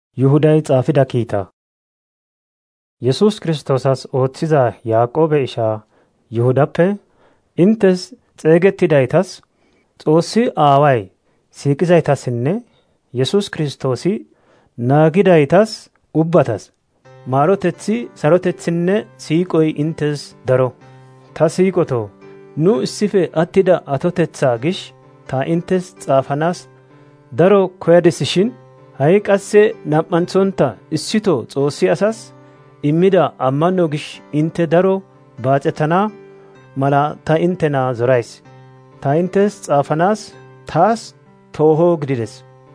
Yihuday xaafida kiita. Yesus Kiristosas ooththiza Yaaqoobe ishaa Yihudappe intes xeegettidaytas Xoossi Aaway siiqizaytassinne Yesus Kiristoosi naagidaytas ubbatas maaroteththi sarotethinne siiqoy intes daro. Ta siiqotoo, nu issife attida atotethaa gish ta intes xaafanas daro koyadisishin ha'i qasse nam''anththonta issito Xoossi asas immida ammano gish inte daro baaxetana mala ta intena zorays. Ta intes xaafanas taas tooho gidides.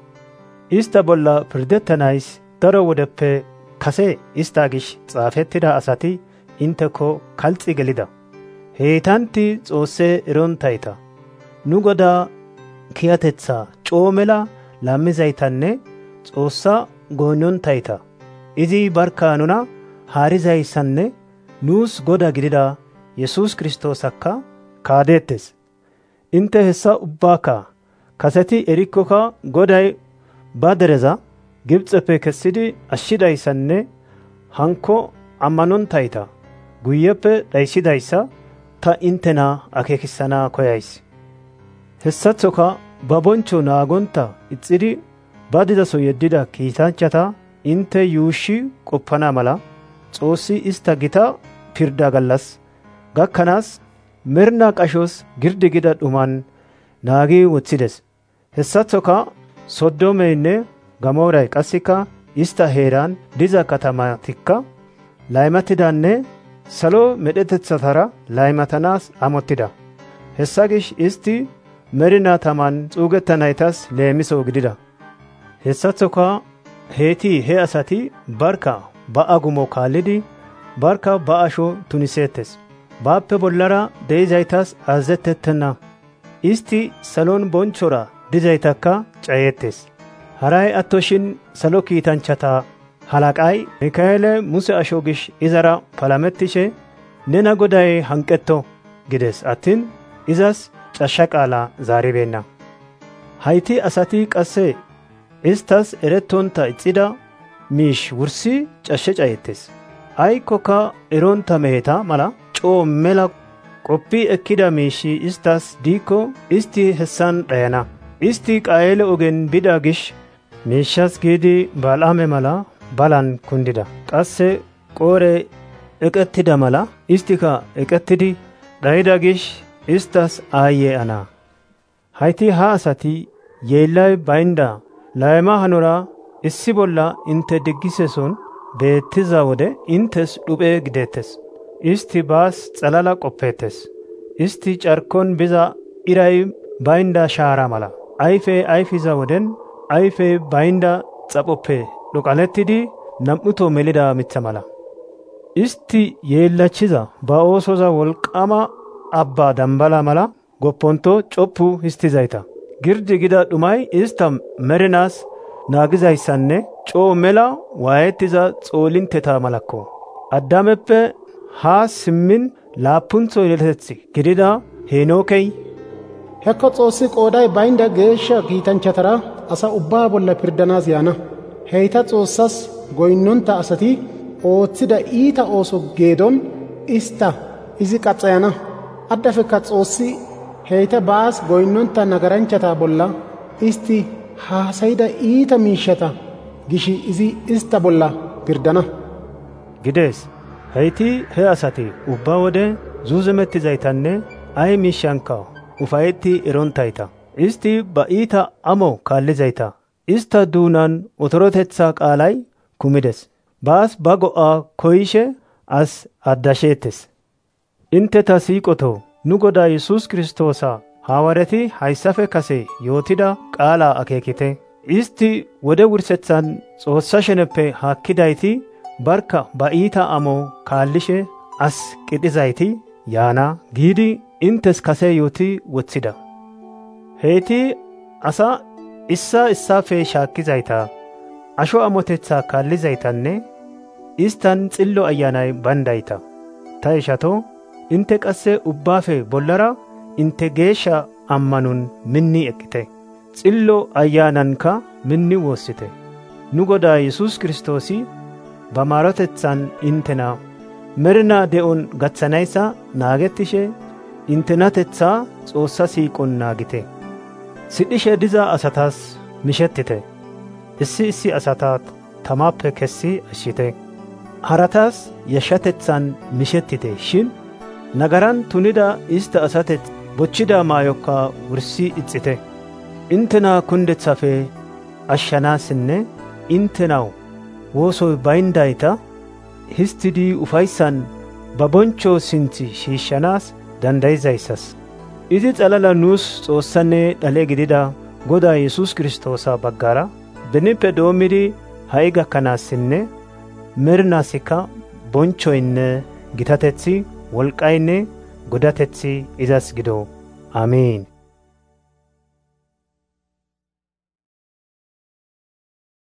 Ista bolla pirdettanays daro wodeppe kase ista gish xaafettida asati inteko kalxi gelida. Heytanti Xoosse erontayta, nu Godaa kiyatethaa coo mela laammizaytanne Xoossa goynnontayta, izi barka nuna haarizayssanne nuus Goda gidida Yesus Kiristoosakka kaadeettes. Inte hessa ubbaaka kaseti erikkoka Goday ba dereza Gibxeppe kessidi ashshidayssanne hanko ammanontayta guyyeppe dhayssidayssa ta intena akeekissana koyays. Hessaththoka ba boncho naagonta ixxidi ba dizaso yeddida kiitanchchata inte yuushshi qoppana mala Xoossi ista gita pirda gallas gakkanaas mernaa qashos girdi gida dhuman naagi wothides. Hessaththoka Sodoomeynne Gamooray qassika ista heeran diza katamatikka laymatidanne salo medhetethatara laymatanaas amottida. Hessa gish isti merinaa taman xuugettanaytas leemiso gidida. Hessaththoka heyti he asati barka ba agumo kaallidi barka ba asho tuniseettes. Baappe bollara de'izaytas azazettettenna. Isti salon bonchora dizaytakka cayeettes. Haray attoshin salo kiitanchchata halaqay Mikaa'eele Muse asho gish izara palamettishe nena Goday hanqetto gides attin izas cashsha qaala zaaribeenna. Hayti asati qasse istas erettonta ixxida miish wursi cashshe cayettes. Aykkoka eronta meheta mala coo mela qoppii ekkida miishi istas diikko isti hessan dhayana. Isti Qaayele ogen bida gish miishas giidi Bal'aame mala balan kundida. Qasse Qoore eqettida mala istika eqettidi dhayida gish istas aayye ana. Hayti ha asati yeellay baynda layma hanora issi bolla inte diggiseson beettiza wode intes dhuphe gideettes. Isti baas xalala qoppeettes. Isti carkon biza iray baynda shaara mala. Ayfe ayfiza woden ayfe baynda xaphoppe dhoqalettidi nam'uto melida mitha mala. Isti yeellachiza ba oosoza wolqama abba dambala mala gopponto coppu histizayta. Girdi gida dhumay ista merinaas naagizayssanne coo mela waayettiza xoolinteta malakko. Addaameppe haa simmin laappuntho yeletethi gidida Heenookey hekko Xoossi qooday baynda geeshsha kiitanchchatara asa ubbaa bolla pirdanaas yaana. Heyta Xoossas goynnonta asati ooththida iita ooso geedon ista izi qaxxayana. Addafekka Xoossi heyta baas goynnonta nagaranchchata bolla isti haasayida iita miishshata gishi izi ista bolla pirdana gidees. Heyti he asati ubba wode zuuzemettizaytanne ay miishshankka ufayetti erontayta. Isti ba iita amo kaallizayta. Ista duunan otorotethaa qaalay kumides. Baas ba go'aa koyishe as addasheettes. Inte ta siiqotoo, nu Godaa Yesus Kiristoosa hawaareti hayssafe kase yootida qaalaa akeekite. Isti wode wursethan Xoossa sheneppe haakkidayti barka ba iita amo kaallishe as qidhizayti yaana giidi intes kase yooti woththida. Heyti asa issaa issaafe shaakkizayta, asho amotethaa kaallizaytanne istan xillo ayyaanay bandayta. Ta ishatoo, inte qasse ubbaafe bollara inte geeshsha ammanon minni eqqite. Xillo ayyaananka minni woossite. nu Godaa Yesuus Kiristoosi ba maarotetsan intena merinaa de'on gatsanaysa naagettishe intenatetsaa Xoossa siiqon naagite. Sidhishe diza asatas mishettite. Issi asataa tamaappe kessi ashshite. Haratas yashshatetsan mishettite shin nagaran tunida ista asateth bochchida maayokka wursi ixxite. Intena kundethafe ashshanaasinne intenaw woosoy bayndayta histidi ufayssan ba boncho sinthi shiishshanaas dandayizayssas. Izi xalala nuus Xoossanne dhale gidida Godaa Yesuus Kiristoosa baggara benippe doommidi ha'i gakkanaassinne merinaasikka bonchoynne gitatetsi wolqqaynne godatetsi izas gido. Amiin.